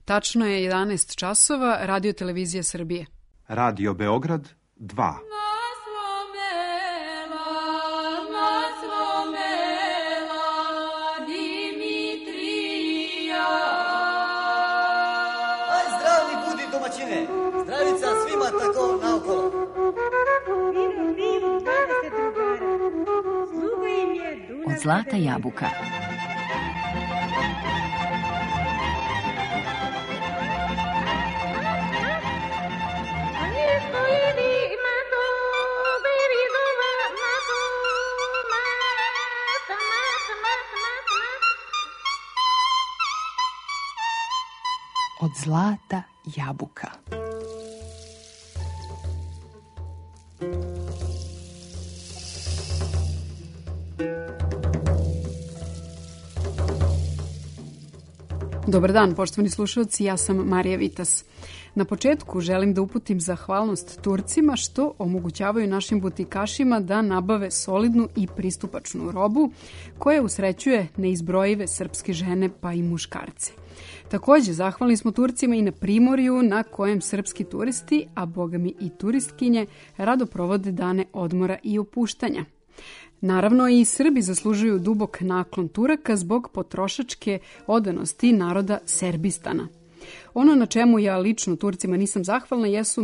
Tačno je 11 časova, Radio Televizija Srbije. Radio Beograd 2. Zdravica svima tako naokolo. Od zlata jabuka. Od zlata jabuka. Dobar dan, poštovani slušalci, ja sam Marija Vitas. Na početku želim da uputim zahvalnost Turcima što omogućavaju našim butikašima da nabave solidnu i pristupačnu robu koja usrećuje neizbrojive srpske žene pa i muškarce. Takođe, zahvalni smo Turcima i na primorju na kojem srpski turisti, a bogami i turistkinje, rado provode dane odmora i opuštanja. Naravno, i Srbi zaslužuju dubok naklon Turaka zbog potrošačke odanosti naroda Serbistana. Ono na čemu ja lično Turcima nisam zahvalna jesu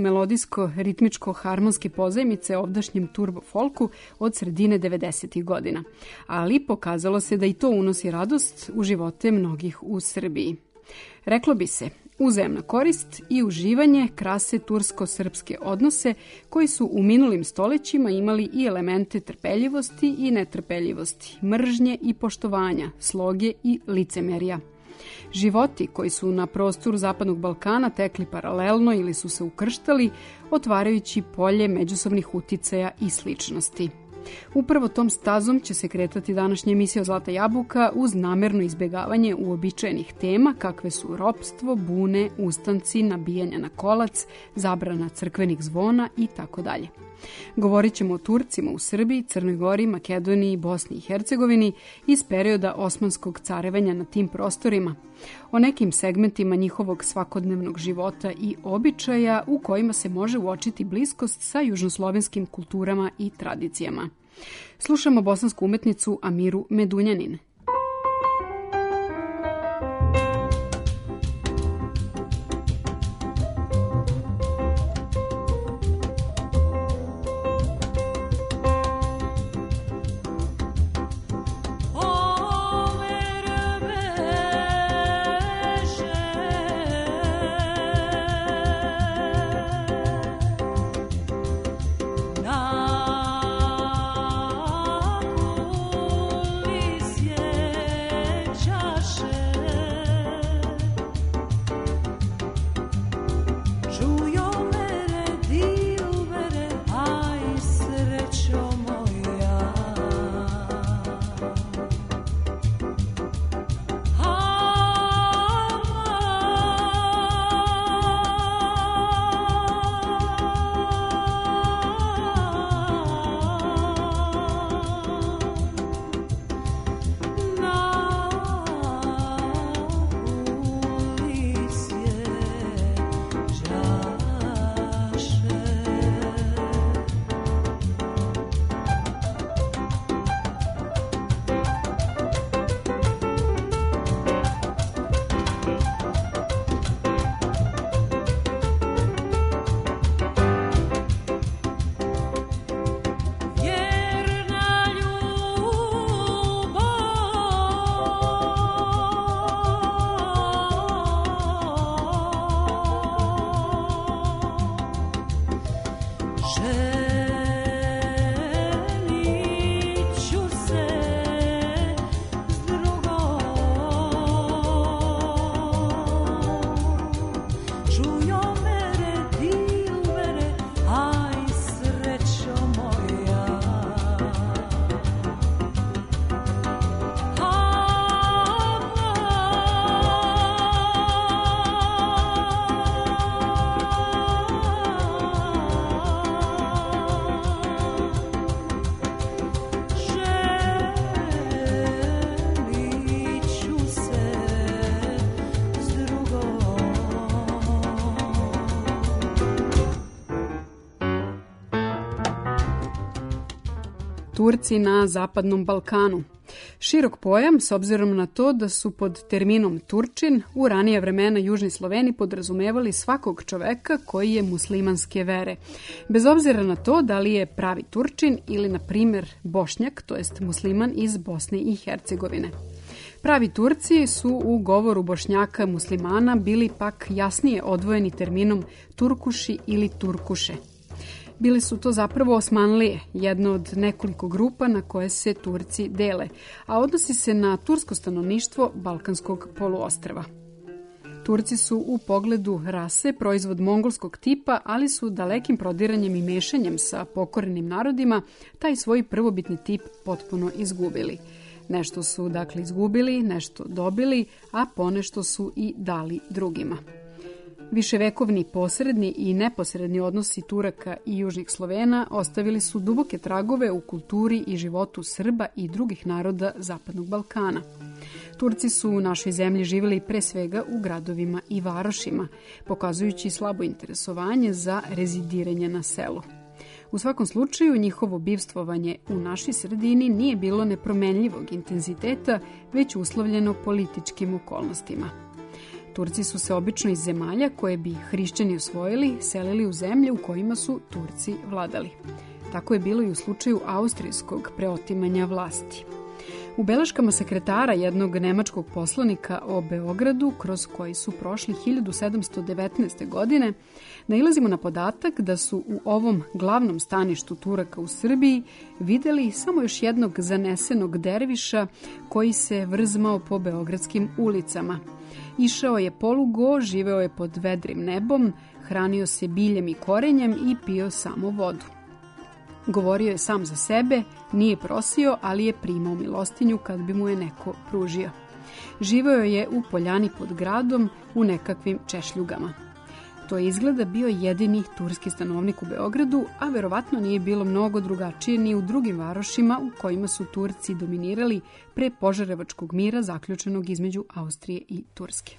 melodijsko-ritmičko-harmonske pozajmice ovdašnjem turbo folku od sredine 90. godina. Ali pokazalo se da i to unosi radost u živote mnogih u Srbiji. Reklo bi se, uzajamna korist i uživanje krase tursko-srpske odnose koji su u minulim stolećima imali i elemente trpeljivosti i netrpeljivosti, mržnje i poštovanja, sloge i licemerja. Životi koji su na prostoru Zapadnog Balkana tekli paralelno ili su se ukrštali, otvarajući polje međusobnih uticaja i sličnosti. Upravo tom stazom će se kretati današnja emisija Zlata jabuka uz namerno izbjegavanje uobičajenih tema kakve su ropstvo, bune, ustanci, nabijanja na kolac, zabrana crkvenih zvona i tako dalje. Govorit ćemo o Turcima u Srbiji, Crnoj Gori, Makedoniji, Bosni i Hercegovini iz perioda Osmanskog carevanja na tim prostorima, o nekim segmentima njihovog svakodnevnog života i običaja u kojima se može uočiti bliskost sa južnoslovenskim kulturama i tradicijama. Slušamo bosansku umetnicu Amiru Medunjanin. Yeah. Turci na Zapadnom Balkanu. Širok pojam, s obzirom na to da su pod terminom Turčin u ranija vremena južni Sloveni podrazumevali svakog čoveka koji je muslimanske vere. Bez obzira na to da li je pravi Turčin ili, na primjer, Bošnjak, to jest musliman iz Bosne i Hercegovine. Pravi Turci su u govoru Bošnjaka muslimana bili pak jasnije odvojeni terminom Turkuši ili Turkuše. Bili su to zapravo Osmanlije, jedna od nekoliko grupa na koje se Turci dele, a odnosi se na tursko stanovništvo Balkanskog poluostrva. Turci su u pogledu rase proizvod mongolskog tipa, ali su dalekim prodiranjem i mešanjem sa pokorenim narodima taj svoj prvobitni tip potpuno izgubili. Nešto su dakle izgubili, nešto dobili, a ponešto su i dali drugima. Viševekovni posredni i neposredni odnosi Turaka i južnih Slovena ostavili su duboke tragove u kulturi i životu Srba i drugih naroda Zapadnog Balkana. Turci su u našoj zemlji živjeli pre svega u gradovima i varošima, pokazujući slabo interesovanje za rezidiranje na selu. U svakom slučaju, njihovo bivstvovanje u našoj sredini nije bilo nepromenljivog intenziteta, već uslovljeno političkim okolnostima. Turci su se obično iz zemalja koje bi hrišćani osvojili selili u zemlje u kojima su Turci vladali. Tako je bilo i u slučaju austrijskog preotimanja vlasti. U beleškama sekretara jednog nemačkog poslanika o Beogradu, kroz koji su prošli 1719. godine, nailazimo na podatak da su u ovom glavnom staništu Turaka u Srbiji videli samo još jednog zanesenog derviša koji se vrzmao po beogradskim ulicama. Išao je polugo, živeo je pod vedrim nebom, hranio se biljem i korenjem i pio samo vodu. Govorio je sam za sebe, nije prosio, ali je primao milostinju kad bi mu je neko pružio. Živeo je u poljani pod gradom u nekakvim češljugama. To je izgleda bio jedini turski stanovnik u Beogradu, a verovatno nije bilo mnogo drugačije ni u drugim varošima u kojima su Turci dominirali pre Požarevačkog mira zaključenog između Austrije i Turske.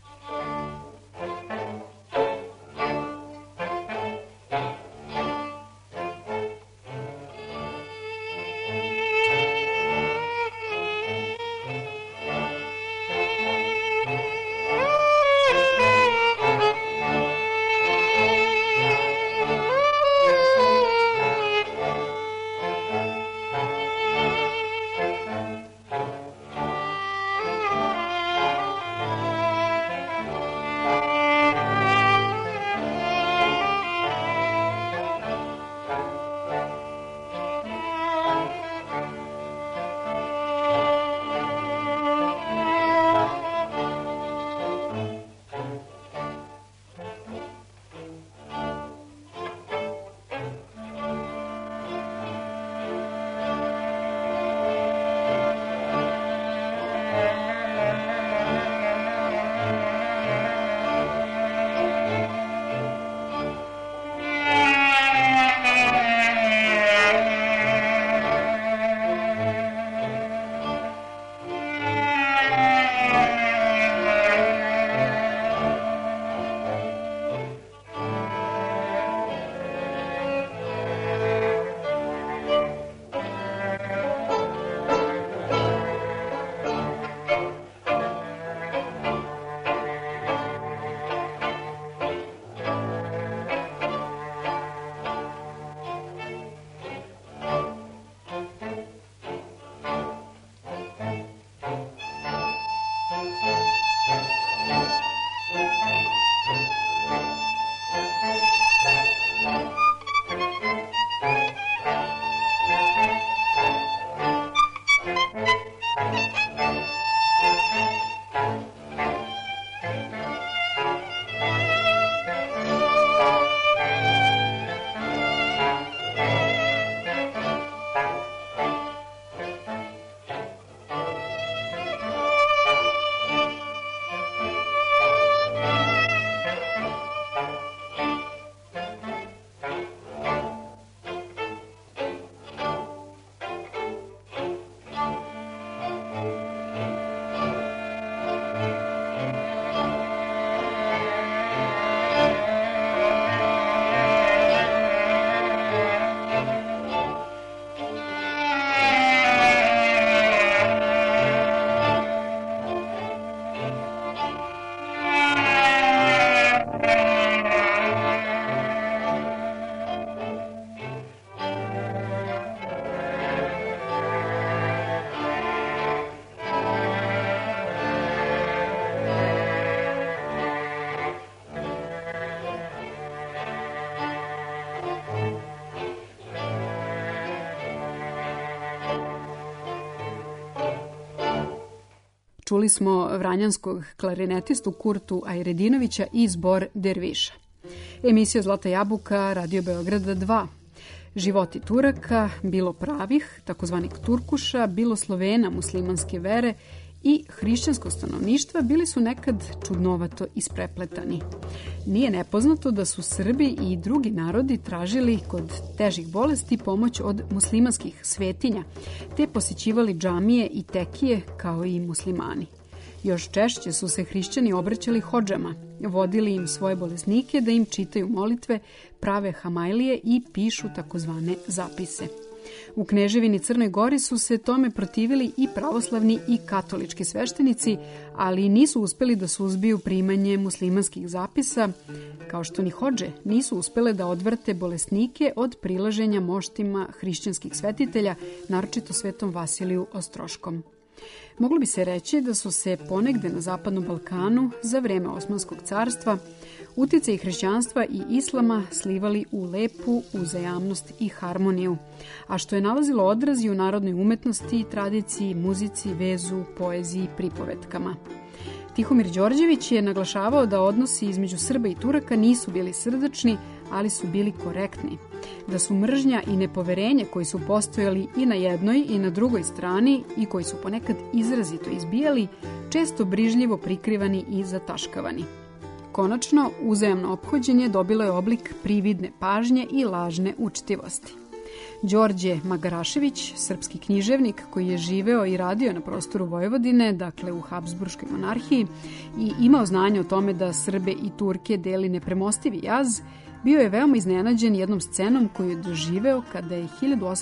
Čuli smo vranjanskog klarinetistu Kurtu Ajredinovića i zbor Derviša. Emisija Zlata jabuka, Radio Beograda 2. Životi Turaka, bilo pravih, takozvanih Turkuša, bilo Slovena muslimanske vere i hrišćanskog stanovništva bili su nekad čudnovato isprepletani. Nije nepoznato da su Srbi i drugi narodi tražili kod težih bolesti pomoć od muslimanskih svetinja, te posjećivali džamije i tekije kao i muslimani. Još češće su se hrišćani obraćali hodžama, vodili im svoje bolesnike da im čitaju molitve, prave hamajlije i pišu takozvane zapise. U Kneževini Crnoj Gori su se tome protivili i pravoslavni i katolički sveštenici, ali nisu uspeli da suzbiju primanje muslimanskih zapisa, kao što ni hodže nisu uspele da odvrte bolesnike od prilaženja moštima hrišćanskih svetitelja, naročito svetom Vasiliju Ostroškom. Moglo bi se reći da su se ponegde na Zapadnom Balkanu za vreme Osmanskog carstva utjecaj hrišćanstva i islama slivali u lepu uzajamnost i harmoniju, a što je nalazilo odraz i u narodnoj umetnosti, tradiciji, muzici, vezu, poeziji i pripovetkama. Tihomir Đorđević je naglašavao da odnosi između Srba i Turaka nisu bili srdačni, ali su bili korektni. Da su mržnja i nepoverenje koji su postojali i na jednoj i na drugoj strani i koji su ponekad izrazito izbijali, često brižljivo prikrivani i zataškavani. Konačno, uzajamno ophođenje dobilo je oblik prividne pažnje i lažne učtivosti. Đorđe Magarašević, srpski književnik koji je živeo i radio na prostoru Vojvodine, dakle u Habsburškoj monarhiji, i imao znanje o tome da Srbe i Turke deli nepremostivi jaz, bio je veoma iznenađen jednom scenom koju je doživeo kada je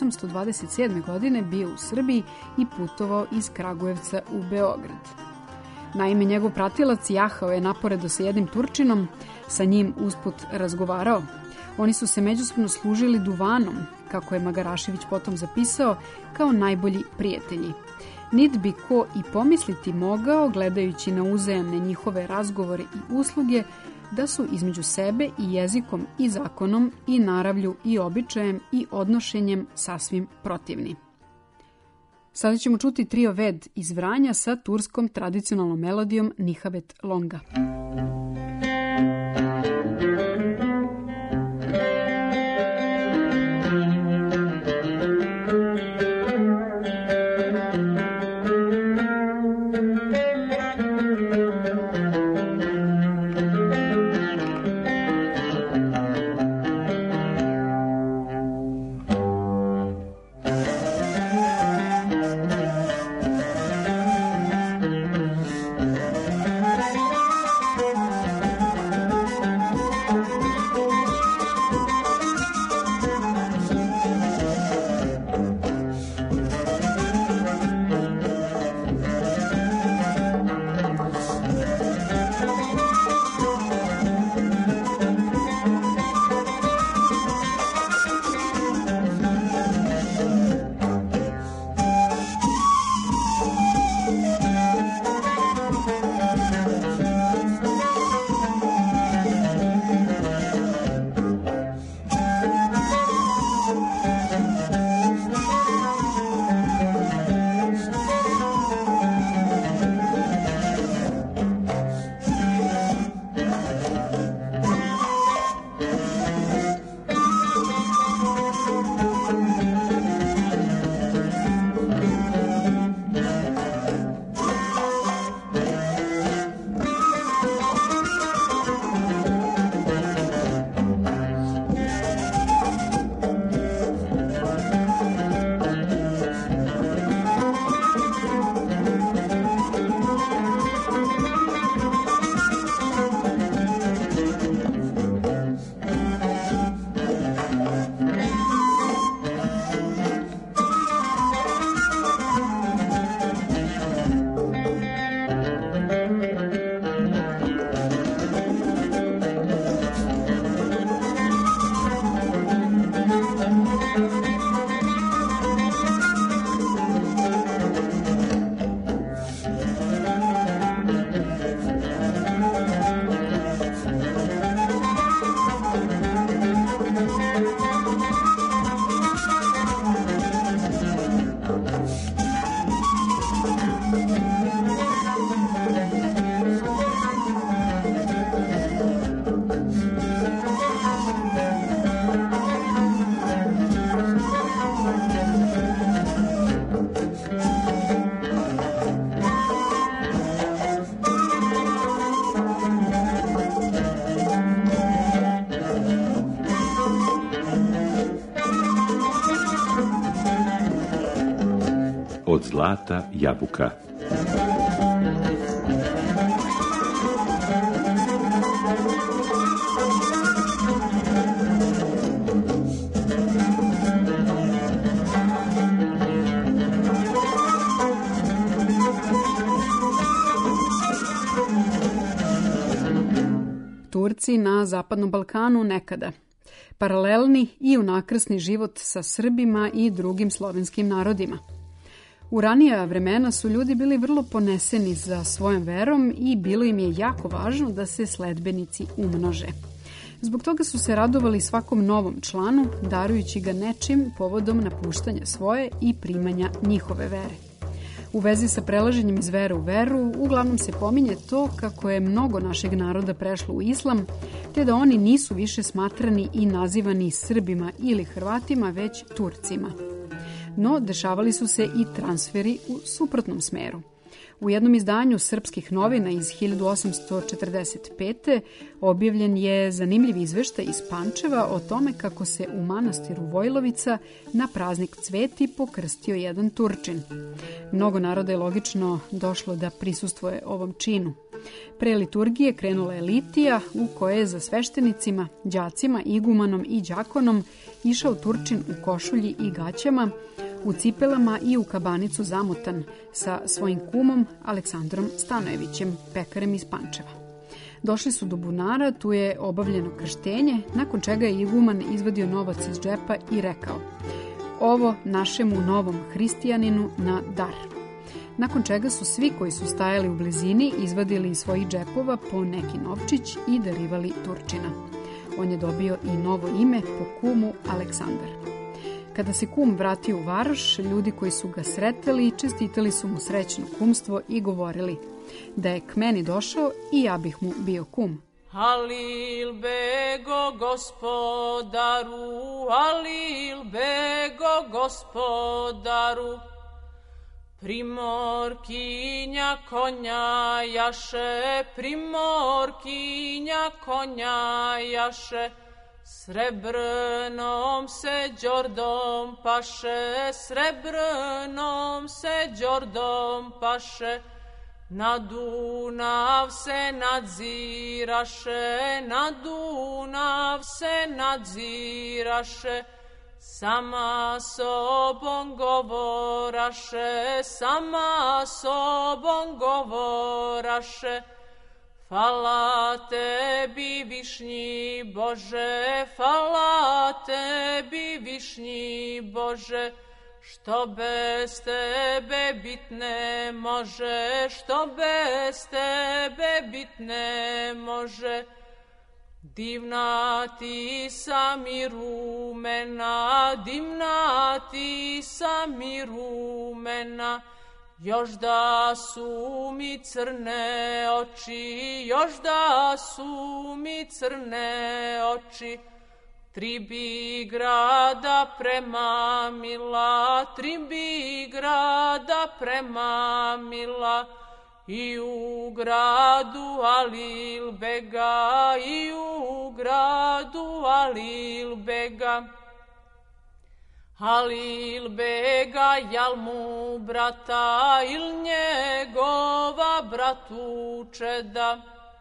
1827. godine bio u Srbiji i putovao iz Kragujevca u Beograd. Naime, njegov pratilac jahao je naporedo sa jednim Turčinom, sa njim usput razgovarao. Oni su se međusobno služili duvanom, kako je Magarašević potom zapisao, kao najbolji prijatelji. Nit bi ko i pomisliti mogao, gledajući na uzajamne njihove razgovore i usluge, da su između sebe i jezikom i zakonom i naravlju i običajem i odnošenjem sasvim protivni. Sada ćemo čuti trio Ved iz Vranja sa turskom tradicionalnom melodijom Nihavet Longa. zlata jabuka. Turci na Zapadnom Balkanu nekada. Paralelni i unakrsni život sa Srbima i drugim slovenskim narodima. U ranija vremena su ljudi bili vrlo poneseni za svojom verom i bilo im je jako važno da se sledbenici umnože. Zbog toga su se radovali svakom novom članu, darujući ga nečim povodom napuštanja svoje i primanja njihove vere. U vezi sa prelaženjem iz vere u veru, uglavnom se pominje to kako je mnogo našeg naroda prešlo u islam, te da oni nisu više smatrani i nazivani Srbima ili Hrvatima, već Turcima. No, dešavali su se i transferi u suprotnom smeru. U jednom izdanju Srpskih novina iz 1845. objavljen je zanimljiv izveštaj iz Pančeva o tome kako se u manastiru Vojlovica na praznik Cveti pokrstio jedan Turčin. Mnogo naroda je logično došlo da prisustvuje ovom činu. Pre liturgije krenula je litija u kojoj je za sveštenicima, đacima, igumanom i đakonom išao Turčin u košulji i gaćama, u cipelama i u kabanicu zamotan sa svojim kumom Aleksandrom Stanojevićem, pekarem iz Pančeva. Došli su do bunara, tu je obavljeno krštenje, nakon čega je iguman izvadio novac iz džepa i rekao: "Ovo našemu novom hristijaninu na dar." Nakon čega su svi koji su stajali u blizini izvadili iz svojih džepova po neki novčić i darivali Turčina. On je dobio i novo ime po kumu Aleksandar. Kada se kum vratio u varoš, ljudi koji su ga sretali čestitali su mu srećno kumstvo i govorili da je k meni došao i ja bih mu bio kum. Halil bego gospodaru, halil bego gospodaru, primorkinja konja jaše, primorkinja konja jaše, srebrnom se đordom paše, srebrnom se đordom paše, na Dunav se nadziraše, na Dunav se nadziraše, sama sobom govoraše, sama sobom govoraše. Hvala tebi višnji Bože, hvala tebi višnji Bože, što bez tebe bit ne može, što bez tebe bit ne može. Divna ti sam i rumena, divna ti sam i rumena, još da su mi crne oči, još da su mi crne oči. Tri bi grada premamila, tri bi grada premamila, i u gradu Alilbega, i u gradu Alilbega. Alilbega, jal mu brata il njegova bratučeda.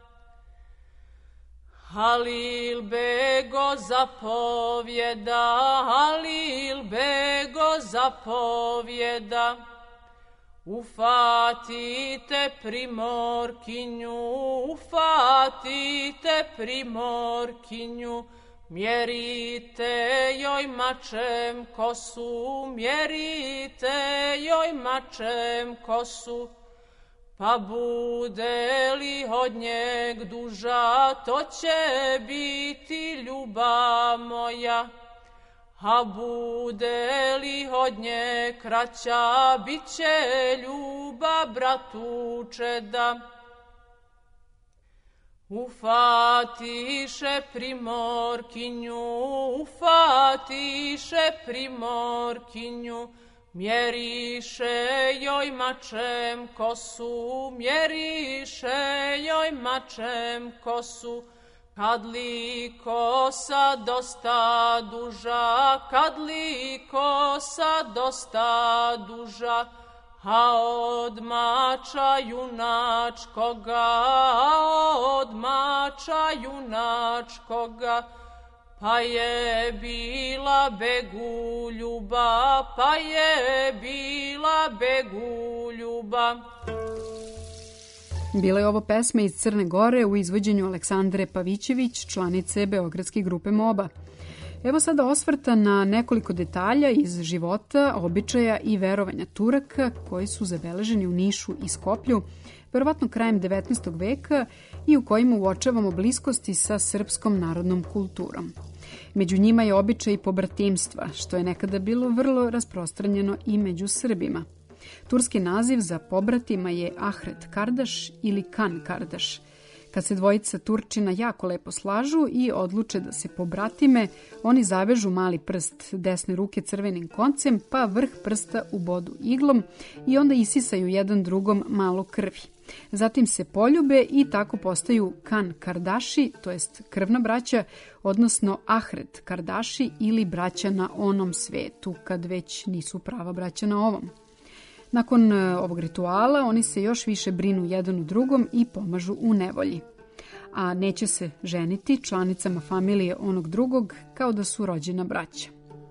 Alilbego zapovjeda, Alilbego zapovjeda. Ufatite primorkinju, ufatite primorkinju, mjerite joj mačem kosu, mjerite joj mačem kosu. Pa bude li od njeg duža, to će biti ljubav moja. A bude li od nje kraća, bit će ljubav bratučeda. Ufatiše primorkinju, ufatiše primorkinju, mjeriše joj mačem kosu, mjeriše joj mačem kosu. Kad li kosa dosta duža, kad li kosa dosta duža, a od mača junačkoga, pa je bila beguljuba, Bila je ovo pesma iz Crne Gore u izvođenju Aleksandre Pavićević, članice beogradske grupe MOBA. Evo sada osvrta na nekoliko detalja iz života, običaja i verovanja Turaka koji su zabeleženi u Nišu i Skoplju, verovatno krajem 19. veka i u kojima uočavamo bliskosti sa srpskom narodnom kulturom. Među njima je običaj pobratimstva, što je nekada bilo vrlo rasprostranjeno i među Srbima. Turski naziv za pobratima je Ahret Kardaš ili Kan Kardaš. Kad se dvojica Turčina jako lepo slažu i odluče da se pobratime, oni zavežu mali prst desne ruke crvenim koncem, pa vrh prsta ubodu iglom i onda isisaju jedan drugom malo krvi. Zatim se poljube i tako postaju Kan Kardaši, to jest krvna braća, odnosno Ahret Kardaši ili braća na onom svetu, kad već nisu prava braća na ovom. Nakon ovog rituala oni se još više brinu jedan u drugom i pomažu u nevolji. A neće se ženiti članicama familije onog drugog kao da su rođena braća.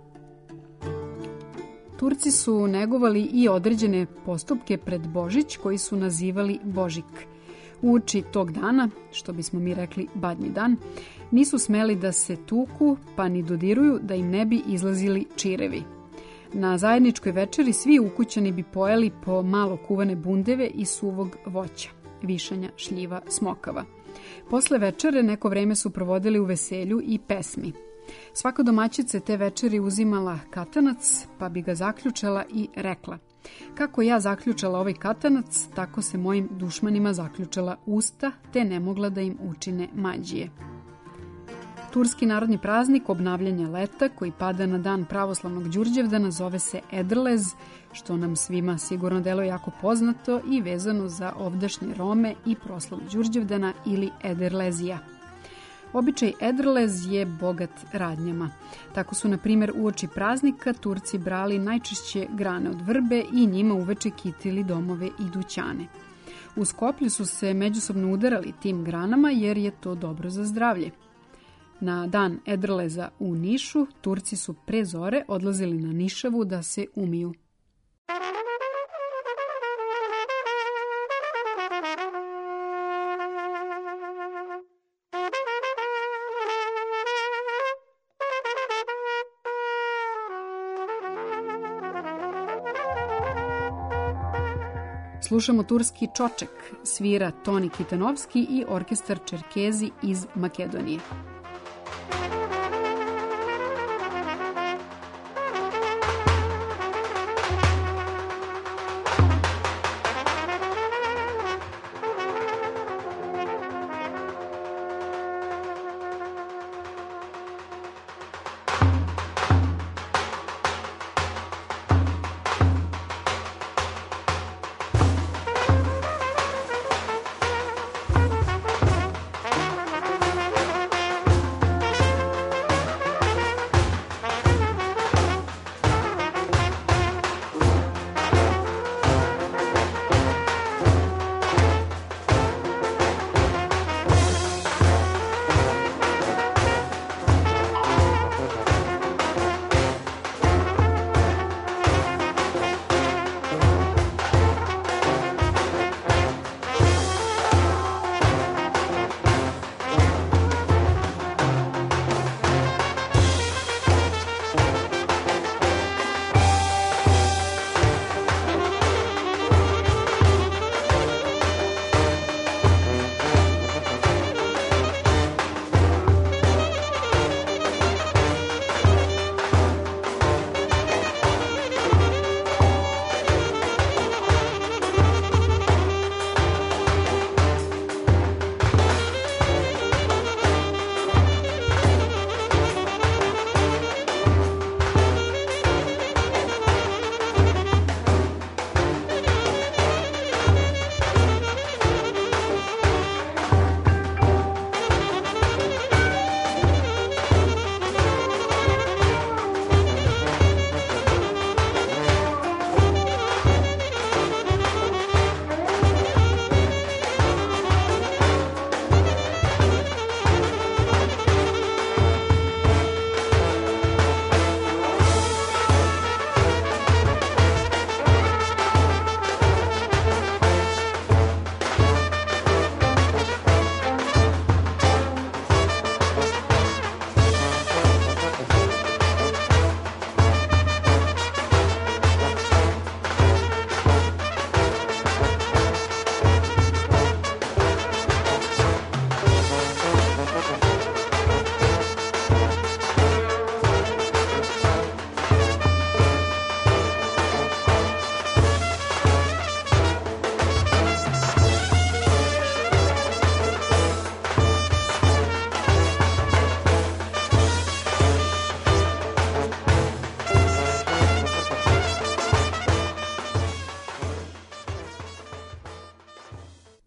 Turci su negovali i određene postupke pred Božić koji su nazivali Božik. Uoči tog dana, što bismo mi rekli badnji dan, nisu smeli da se tuku pa ni dodiruju da im ne bi izlazili čirevi. Na zajedničkoj večeri svi ukućani bi pojeli po malo kuvane bundeve i suvog voća, višanja, šljiva, smokava. Posle večere neko vreme su provodili u veselju i pesmi. Svaka domaćica te večeri uzimala katanac, pa bi ga zaključala i rekla: kako ja zaključala ovaj katanac, tako se mojim dušmanima zaključala usta, te ne mogla da im učine mađije. Turski narodni praznik obnavljanja leta koji pada na dan pravoslavnog Đurđevdana zove se Edrlez, što nam svima sigurno deluje jako poznato i vezano za ovdašnje Rome i proslavu Đurđevdana ili Ederlezija. Običaj Edrlez je bogat radnjama. Tako su, na primjer, uoči praznika Turci brali najčešće grane od vrbe i njima uveče kitili domove i dućane. U Skoplju su se međusobno udarali tim granama jer je to dobro za zdravlje. Na dan Edrleza u Nišu, Turci su pre zore odlazili na Nišavu da se umiju. Slušamo turski čoček, svira Toni Kitanovski i orkestar Čerkezi iz Makedonije.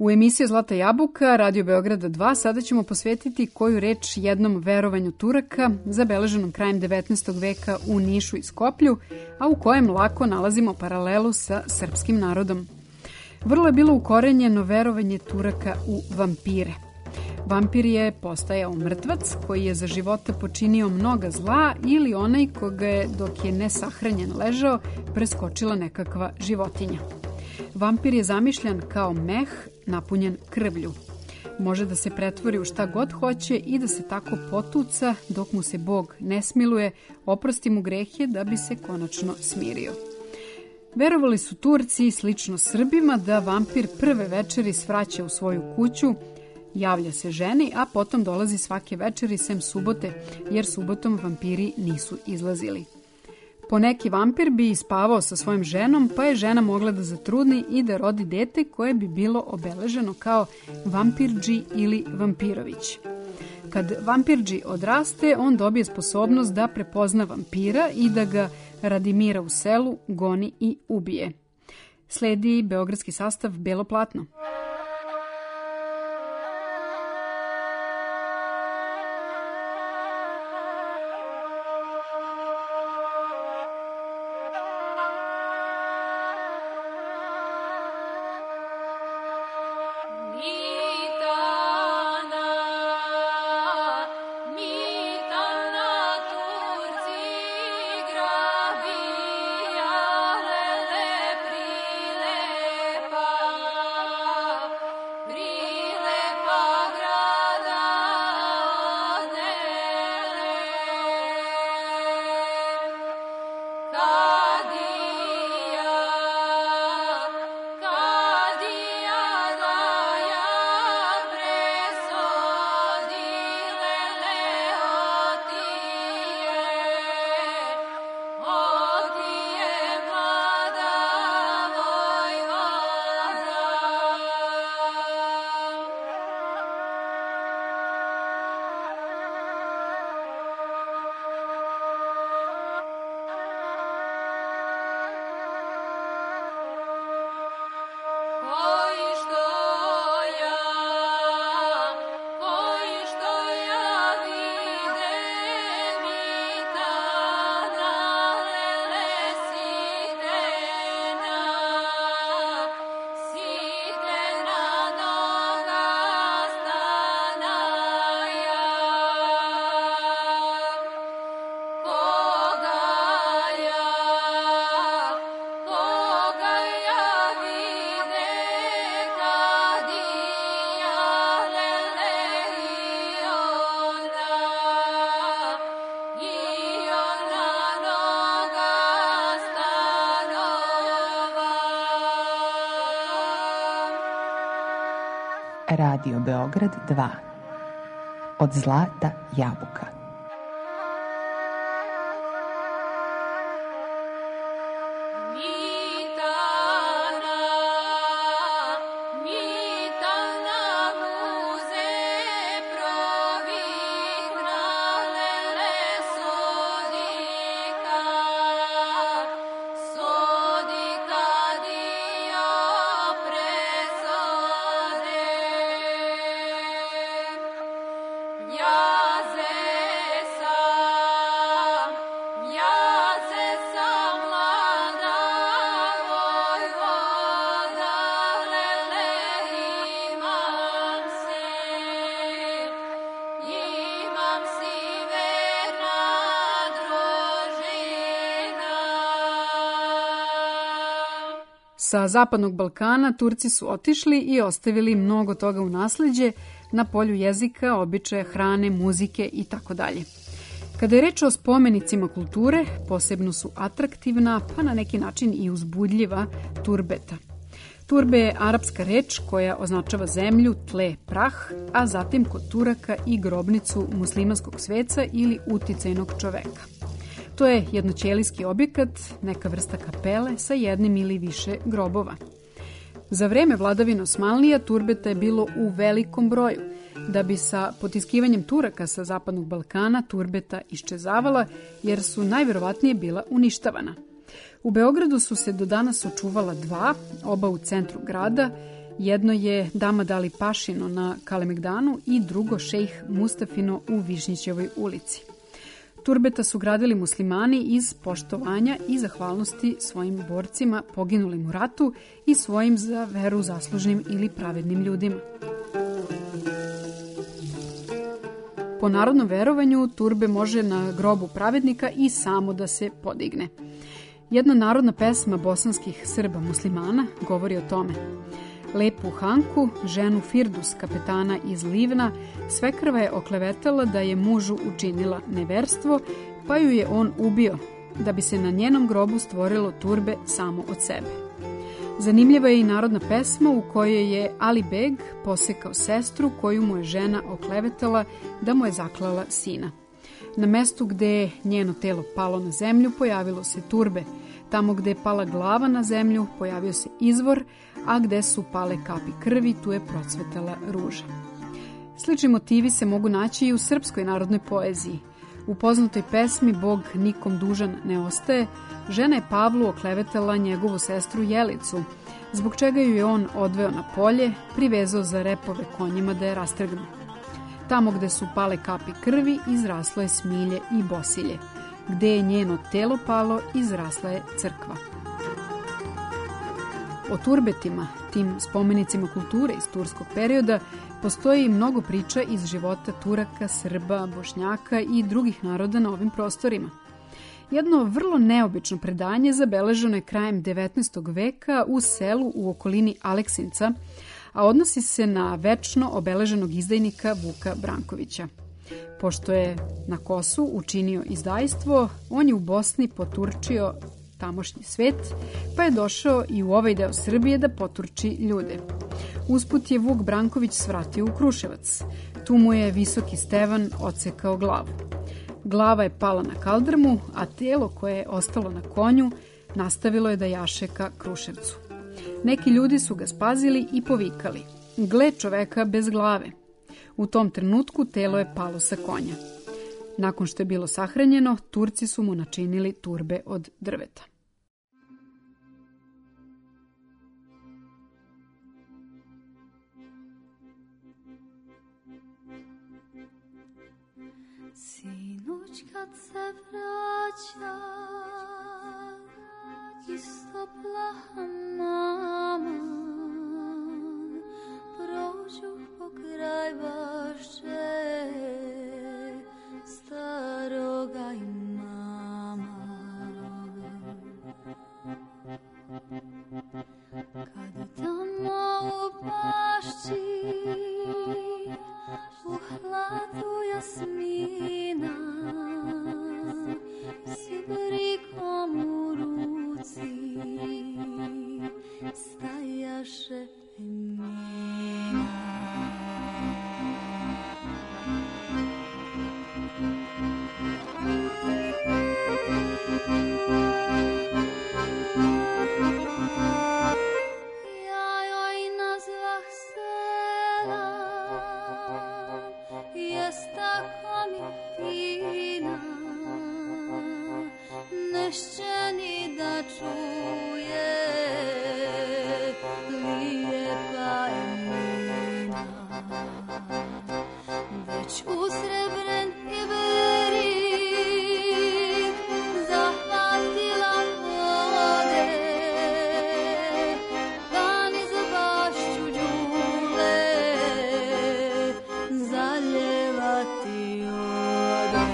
U emisiji Zlata jabuka, Radio Beograda 2, sada ćemo posvetiti koju reč jednom verovanju Turaka, zabeleženom krajem 19. veka u Nišu i Skoplju, a u kojem lako nalazimo paralelu sa srpskim narodom. Vrlo je bilo ukorenjeno verovanje Turaka u vampire. Vampir je postajao mrtvac koji je za života počinio mnoga zla ili onaj koga je, dok je nesahranjen ležao, preskočila nekakva životinja. Vampir je zamišljan kao meh napunjen krvlju. Može da se pretvori u šta god hoće i da se tako potuca dok mu se Bog ne smiluje, oprosti mu grehe da bi se konačno smirio. Verovali su Turci, slično Srbima, da vampir prve večeri svraća u svoju kuću, javlja se ženi, a potom dolazi svake večeri sem subote, jer subotom vampiri nisu izlazili. Po neki vampir bi spavao sa svojom ženom, pa je žena mogla da zatrudni i da rodi dete koje bi bilo obeleženo kao vampirđi ili vampirović. Kad vampirđi odraste, on dobije sposobnost da prepozna vampira i da ga radi mira u selu goni i ubije. Sledi beogradski sastav Belo platno. Radio Beograd 2. Od zlata jabuka. Sa Zapadnog Balkana Turci su otišli i ostavili mnogo toga u nasleđe na polju jezika, običaja, hrane, muzike itd. Kada je reč o spomenicima kulture, posebno su atraktivna, pa na neki način i uzbudljiva turbeta. Turbe je arapska reč koja označava zemlju, tle, prah, a zatim kod Turaka i grobnicu muslimanskog sveca ili uticajnog čoveka. To je jednoćelijski objekat, neka vrsta kapele sa jednim ili više grobova. Za vreme vladavine Osmanlija turbeta je bilo u velikom broju. Da bi sa potiskivanjem Turaka sa Zapadnog Balkana turbeta iščezavala jer su najverovatnije bila uništavana. U Beogradu su se do danas očuvala dva, oba u centru grada, Jedno je Damad Ali Pašino na Kalemegdanu i drugo Šejh Mustafino u Višnjićevoj ulici. Turbeta su gradili muslimani iz poštovanja i zahvalnosti svojim borcima poginulim u ratu i svojim za veru zaslužnim ili pravednim ljudima. Po narodnom verovanju turbe može na grobu pravednika i samo da se podigne. Jedna narodna pesma bosanskih Srba muslimana govori o tome. Lepu Hanku, ženu Firdus, kapetana iz Livna, svekrva je oklevetala da je mužu učinila neverstvo, pa ju je on ubio, da bi se na njenom grobu stvorilo turbe samo od sebe. Zanimljiva je i narodna pesma u kojoj je Ali Beg posekao sestru koju mu je žena oklevetala da mu je zaklala sina. Na mestu gde je njeno telo palo na zemlju pojavilo se turbe. Tamo gde je pala glava na zemlju pojavio se izvor, a gde su pale kapi krvi tu je procvetala ruža. Slični motivi se mogu naći i u srpskoj narodnoj poeziji. U poznatoj pesmi Bog nikom dužan ne ostaje, žena je Pavlu oklevetala njegovu sestru Jelicu, zbog čega ju je on odveo na polje, privezao za repove konjima da je rastrgnu. Tamo gde su pale kapi krvi izraslo je smilje i bosilje. Gde je njeno telo palo, izrasla je crkva. O turbetima, tim spomenicima kulture iz turskog perioda, postoji mnogo priča iz života Turaka, Srba, Bošnjaka i drugih naroda na ovim prostorima. Jedno vrlo neobično predanje zabeleženo je krajem 19. veka u selu u okolini Aleksinca, a odnosi se na večno obeleženog izdajnika Vuka Brankovića. Pošto je na Kosu učinio izdajstvo, on je u Bosni poturčio tamošnji svet, pa je došao i u ovaj deo Srbije da poturči ljude. Usput je Vuk Branković svratio u Kruševac. Tu mu je Visoki Stevan odsekao glavu. Glava je pala na kaldrmu, a telo koje je ostalo na konju nastavilo je da jaše ka Kruševcu. Neki ljudi su ga spazili i povikali: "Gle čoveka bez glave." U tom trenutku telo je palo sa konja. Nakon što je bilo sahranjeno, Turci su mu načinili turbe od drveta. Sinoć kad se vraća istopla mama, prođu pokraj vaše staroga imama. Kad tamo u bašči u hladu jasmina s ibrikom u ruci stajaše Emina. Ja joj nazvah sela, jest tako mi fina, nešće ni da čuje lijepa Emina. Već usrebren Iberik zahvatila vode, pa niz bašću đule zaljevati ode.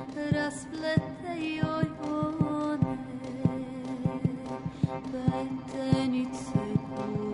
Rasplete joj one,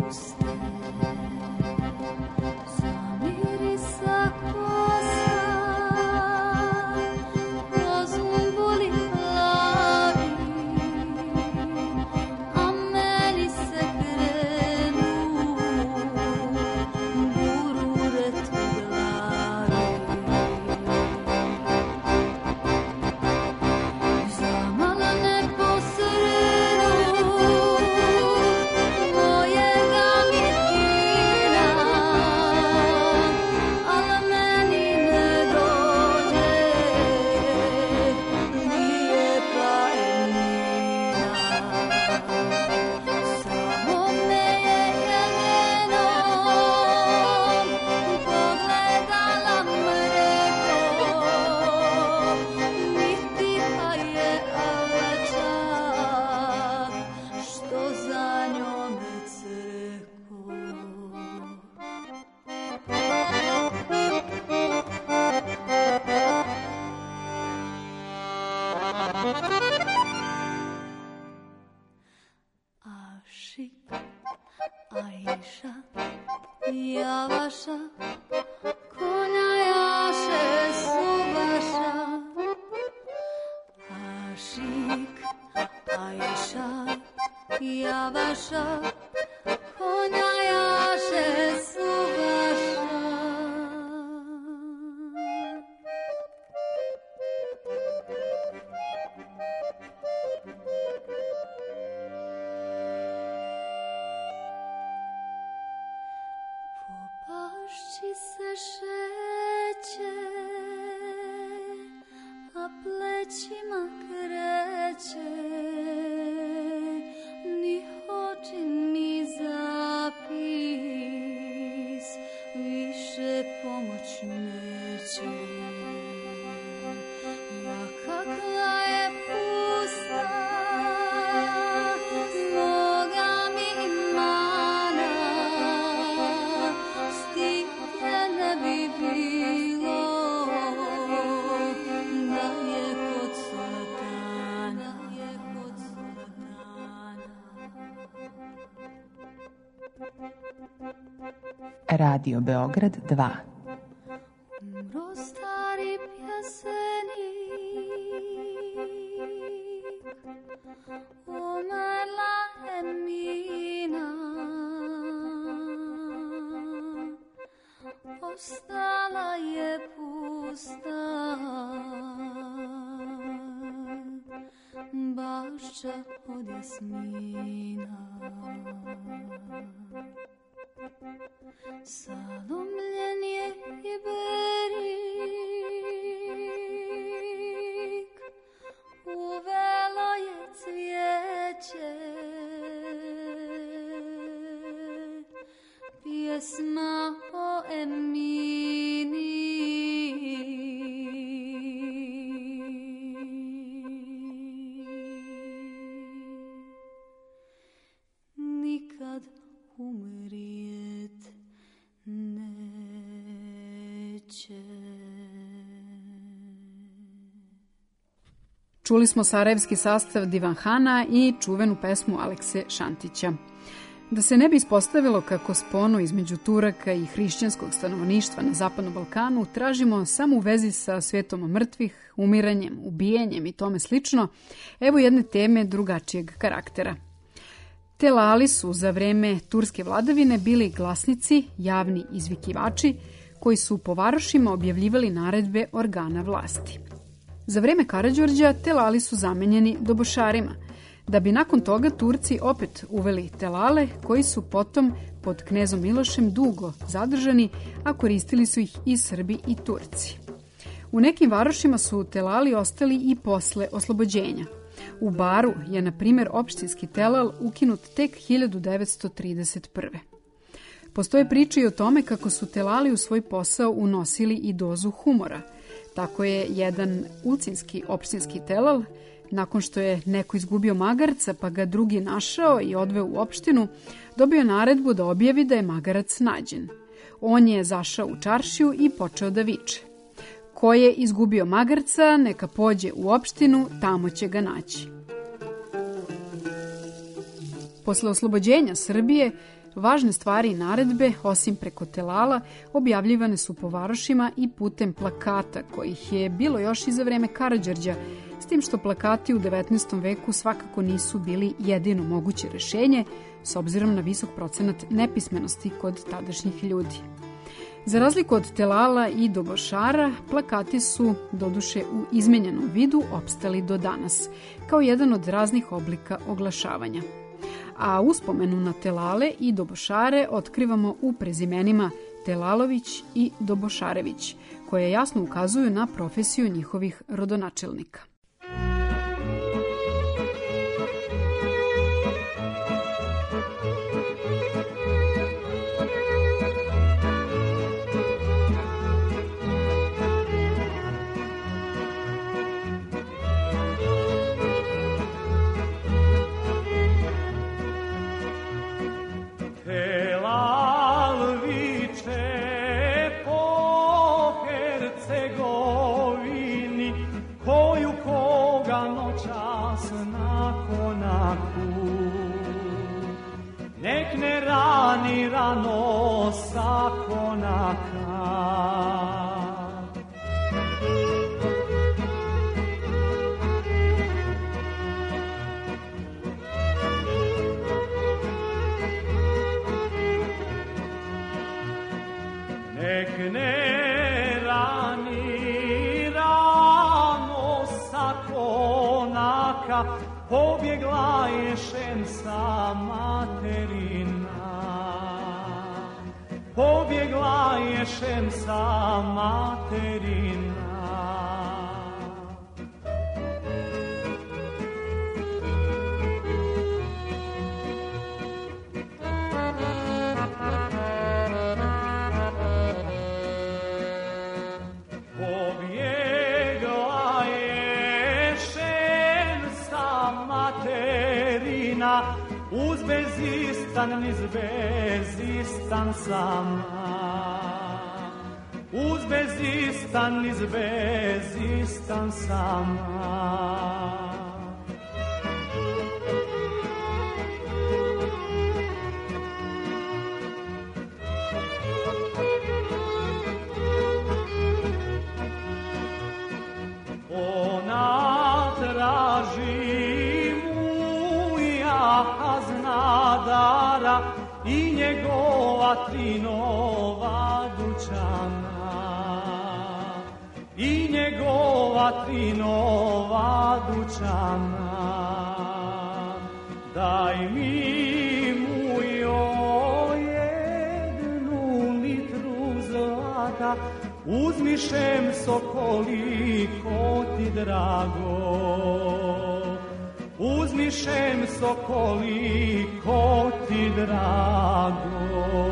Radio Beograd 2. Umro stari pjesenik, umrla Emina, ostala je pusta bašća od jasmina. Salomljen je Iberik, uvelo je cvijeće, pjesma o Emini. Nikad umrijet neće. Čuli smo sarajevski sastav Divanhana i čuvenu pesmu Alekse Šantića. Da se ne bi ispostavilo kako sponu između Turaka i hrišćanskog stanovništva na Zapadnom Balkanu tražimo samo u vezi sa svetom mrtvih, umiranjem, ubijanjem i tome slično, evo jedne teme drugačijeg karaktera. Telali su za vreme turske vladavine bili glasnici, javni izvikivači, koji su po varošima objavljivali naredbe organa vlasti. Za vreme Karađorđa telali su zamenjeni dobošarima, da bi nakon toga Turci opet uveli telale, koji su potom pod knezom Milošem dugo zadržani, a koristili su ih i Srbi i Turci. U nekim varošima su telali ostali i posle oslobođenja. U Baru je, na primjer, opštinski telal ukinut tek 1931. Postoje priče i o tome kako su telali u svoj posao unosili i dozu humora. Tako je jedan ulcinski opštinski telal, nakon što je neko izgubio magarca pa ga drugi našao i odveo u opštinu, dobio naredbu da objavi da je magarac nađen. On je zašao u čaršiju i počeo da viče: ko je izgubio magarca, neka pođe u opštinu, tamo će ga naći. Posle oslobođenja Srbije, Važne stvari i naredbe, osim preko telala, objavljivane su po varošima i putem plakata, kojih je bilo još i za vreme Karađorđa, s tim što plakati u 19. veku svakako nisu bili jedino moguće rešenje, s obzirom na visok procenat nepismenosti kod tadašnjih ljudi. Za razliku od telala i dobošara, plakati su, doduše u izmenjenom vidu, opstali do danas, kao jedan od raznih oblika oglašavanja. A uspomenu na telale i dobošare otkrivamo u prezimenima Telalović i Dobošarević, koje jasno ukazuju na profesiju njihovih rodonačelnika. Nek ne rani rano sa konaka. Nek ne rani rano sa konaka, pobjegla je šemsa materina, pobjegla je šemsa materina. Pobjegla je šemsa materina, uz bezistan, niz bezistan sama. Uz bezistan, niz bezistan sama. Ona traži muja Haznadara i njegova tri nova dućana, i njegova tri nova dućana. Daj mi mujo jednu litru zlata, uzmi šemso koliko ti drago, uzmi šemso koliko ti drago.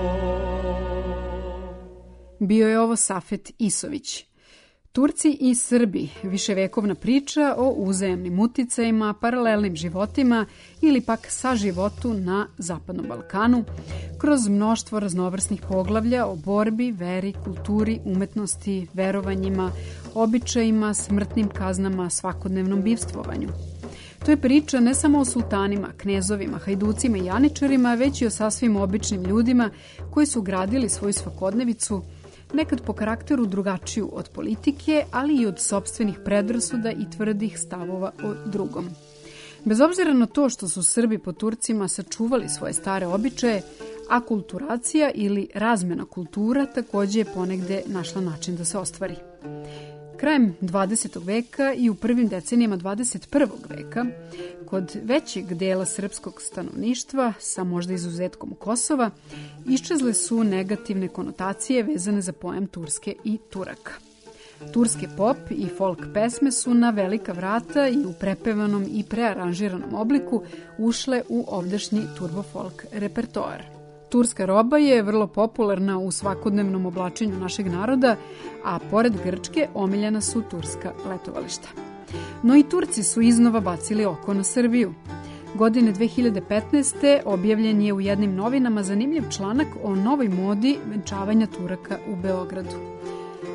Bio je ovo Safet Isović. Turci i Srbi, viševekovna priča o uzajamnim uticajima, paralelnim životima ili pak saživotu na Zapadnom Balkanu, kroz mnoštvo raznovrsnih poglavlja o borbi, veri, kulturi, umetnosti, verovanjima, običajima, smrtnim kaznama, svakodnevnom bivstvovanju. To je priča ne samo o sultanima, knezovima, hajducima i janičarima, već i o sasvim običnim ljudima koji su gradili svoju svakodnevicu, nekad po karakteru drugačiju od politike, ali i od sopstvenih predrasuda i tvrdih stavova o drugom. Bez obzira na to što su Srbi po Turcima sačuvali svoje stare običaje, akulturacija ili razmena kultura takođe je ponegde našla način da se ostvari. Krajem 20. veka i u prvim decenijama 21. veka, kod većeg dela srpskog stanovništva, sa možda izuzetkom Kosova, iščezle su negativne konotacije vezane za pojam Turske i Turaka. Turske pop i folk pesme su na velika vrata i u prepevanom i prearanžiranom obliku ušle u ovdašnji turbo-folk repertoar. Turska roba je vrlo popularna u svakodnevnom oblačenju našeg naroda, a pored Grčke omiljena su turska letovališta. No i Turci su iznova bacili oko na Srbiju. Godine 2015. objavljen je u jednim novinama zanimljiv članak o novoj modi venčavanja Turaka u Beogradu.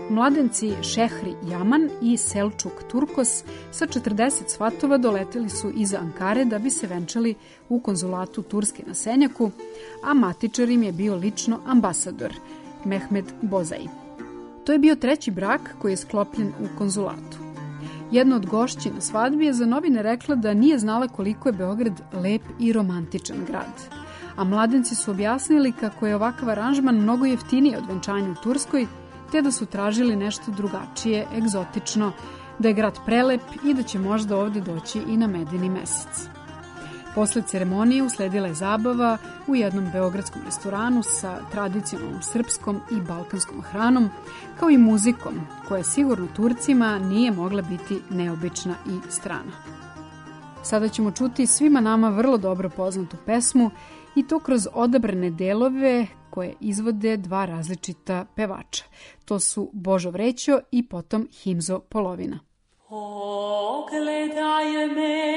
Mladenci Šehri Jaman i Selčuk Turkos sa 40 svatova doleteli su iz Ankare da bi se venčali u konzulatu Turske na Senjaku, a matičar im je bio lično ambasador Mehmed Bozai. To je bio treći brak koji je sklopljen u konzulatu. Jedna od gošći na svadbi je za novine rekla da nije znala koliko je Beograd lep i romantičan grad. A mladenci su objasnili kako je ovakav aranžman mnogo jeftiniji od venčanja u Turskoj, te da su tražili nešto drugačije, egzotično, da je grad prelep i da će možda ovde doći i na medeni mesec. Posle ceremonije usledila je zabava u jednom beogradskom restoranu sa tradicionalnom srpskom i balkanskom hranom, kao i muzikom, koja sigurno Turcima nije mogla biti neobična i strana. Sada ćemo čuti svima nama vrlo dobro poznatu pesmu i to kroz odabrane delove koje izvode dva različita pevača. To su Božo Vrećo i potom Himzo Polovina. Pogledaj me,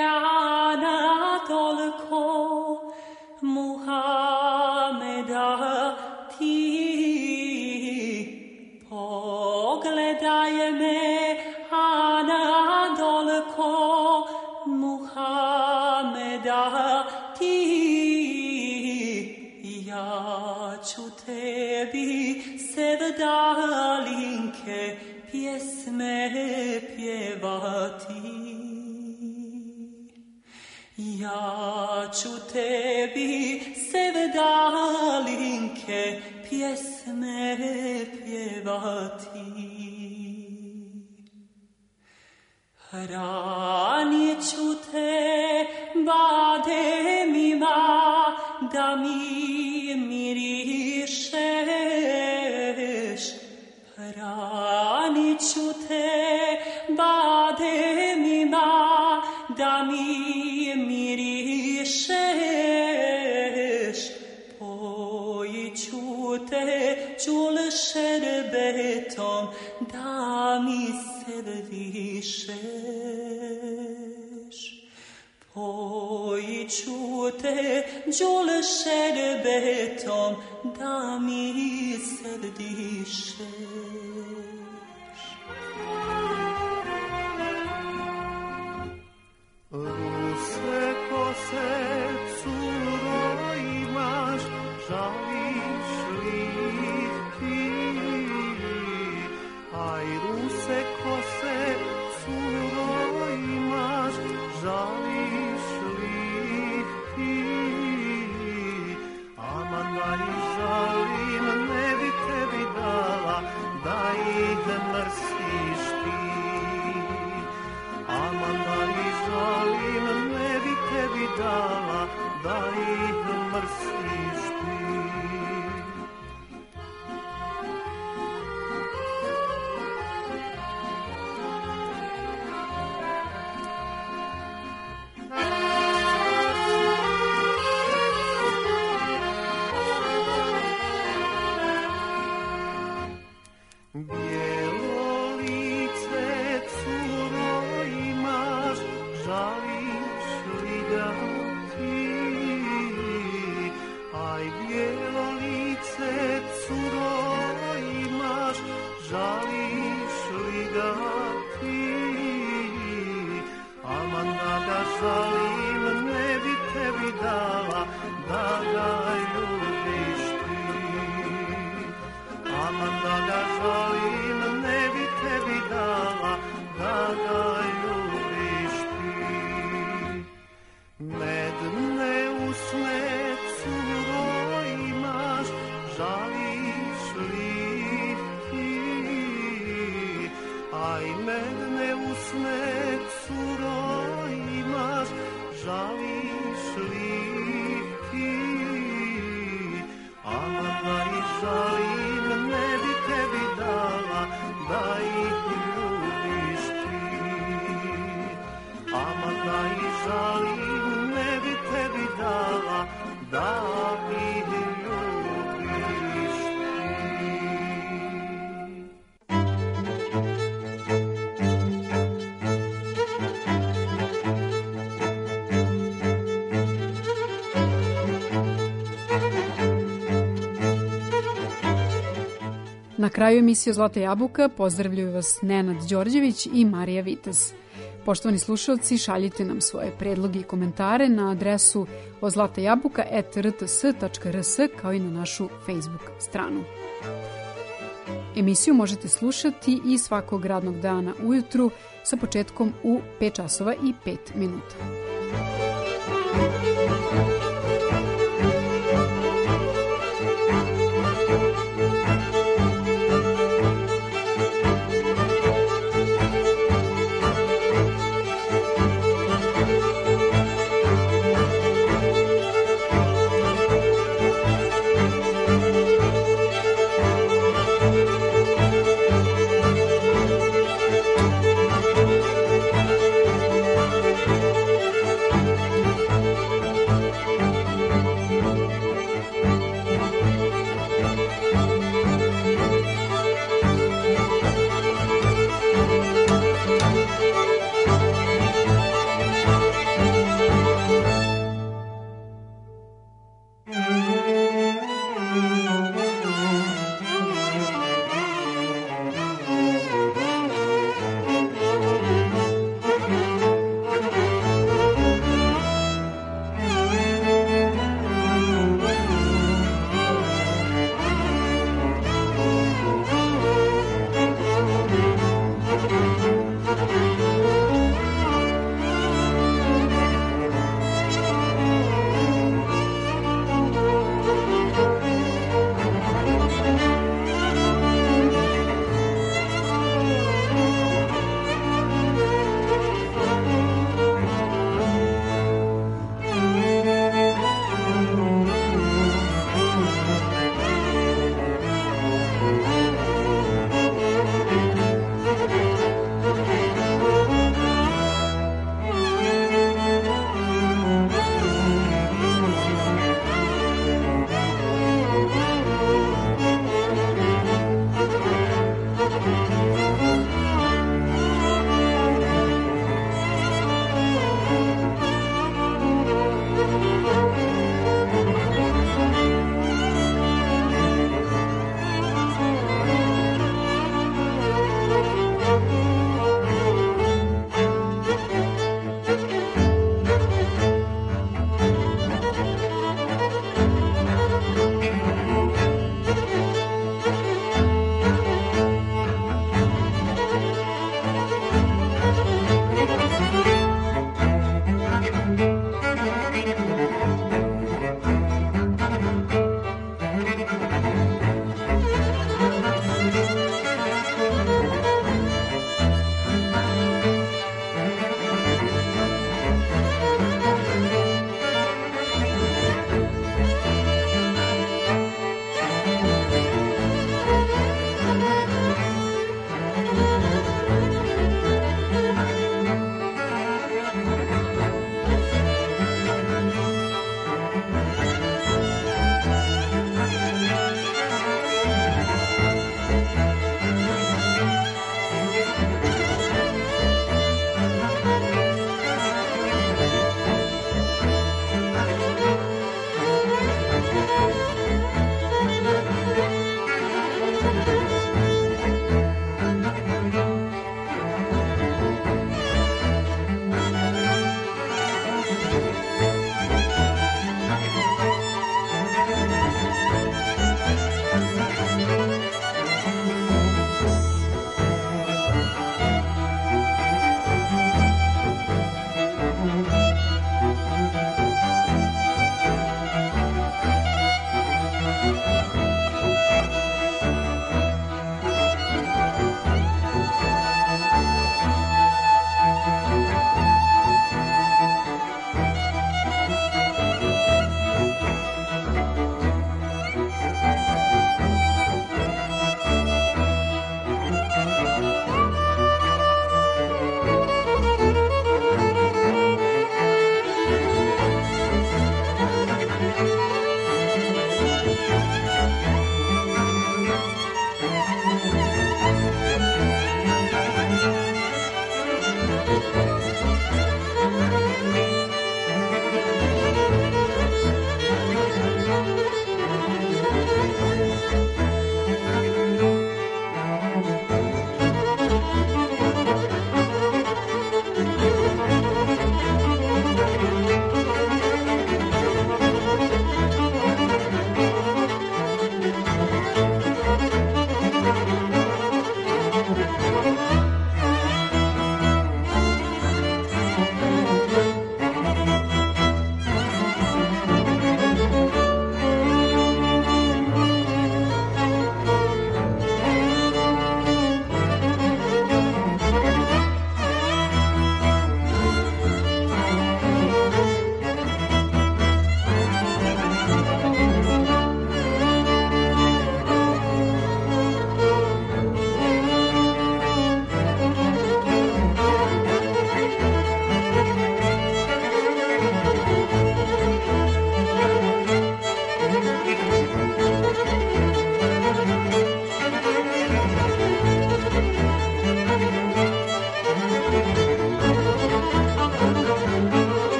Anatolko, Muhameda ti. Pogledaj me, Anatolko, Muhameda ti. Ja ću tebi sevdalinke pjesme pjevati. Ja ću tebi sevdalinke pjesme pjevati. Hranit ću te bademima da mi mirišeš. Hranit ću te bademima da mi mirišeš. Pojit ću te čul šerbetom da mi se dišeš. Pojit ću te čul šerbetom da mi se dišeš. Ruse kose, curo imaš, žališ li ih ti? Aj, ruse kose, curo imaš, žališ li ih ti? Aman da ih žalim, ne bi tebi dala, da ih mrsiš ti. Aman da ih žalim, ne bi tebi dala, da ih mrsiš ti. Bijelo lice, curo imaš, žališ li ga ti? Aj, bijelo lice, curo imaš, žališ li ga ti? Aman da ga žalim, ne bi tebi dala, da ga ljubiš ti. Aman da ga žalim, ne bi tebi dala, da ga ljubiš ti. Medne usne, curo imaš, žališ li ih ti? Aj, medne usne, curo imaš, žališ li ih ti? Aman da ih žalim, ne bi tebi dala, da ih ljubiš ti. Aman da ih žalim, ne bi tebi dala, da ih ljubiš ti. Na kraju emisije Zlata jabuka pozdravljaju vas Nenad Đorđević i Marija Vitez. Poštovani slušalci, šaljite nam svoje predloge i komentare na adresu ozlatajabuka@rts.rs kao i na našu Facebook stranu. Emisiju možete slušati i svakog radnog dana ujutru sa početkom u 5 časova i 5 minuta.